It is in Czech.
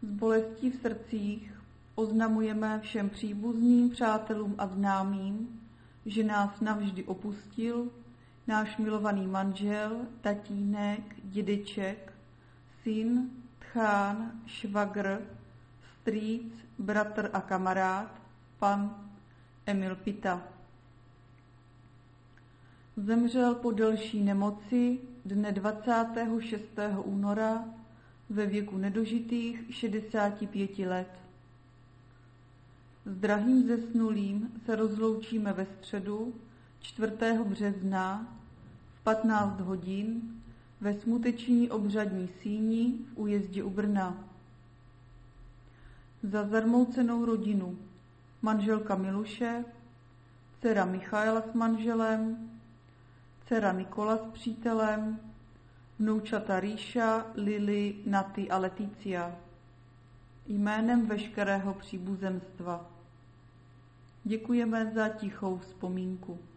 S bolestí v srdcích oznamujeme všem příbuzným, přátelům a známým, že nás navždy opustil náš milovaný manžel, tatínek, dědeček, syn, tchán, švagr, strýc, bratr a kamarád, pan Emil Pita. Zemřel po delší nemoci dne 26. února ve věku nedožitých 65 let. S drahým zesnulým se rozloučíme ve středu 4. března v 15 hodin ve smuteční obřadní síni v Újezdě u Brna. Za zarmoucenou rodinu manželka Miluše, dcera Michaela s manželem, dcera Nikola s přítelem, vnoučata Ríša, Lily, Naty a Leticia. Jménem veškerého příbuzenstva. Děkujeme za tichou vzpomínku.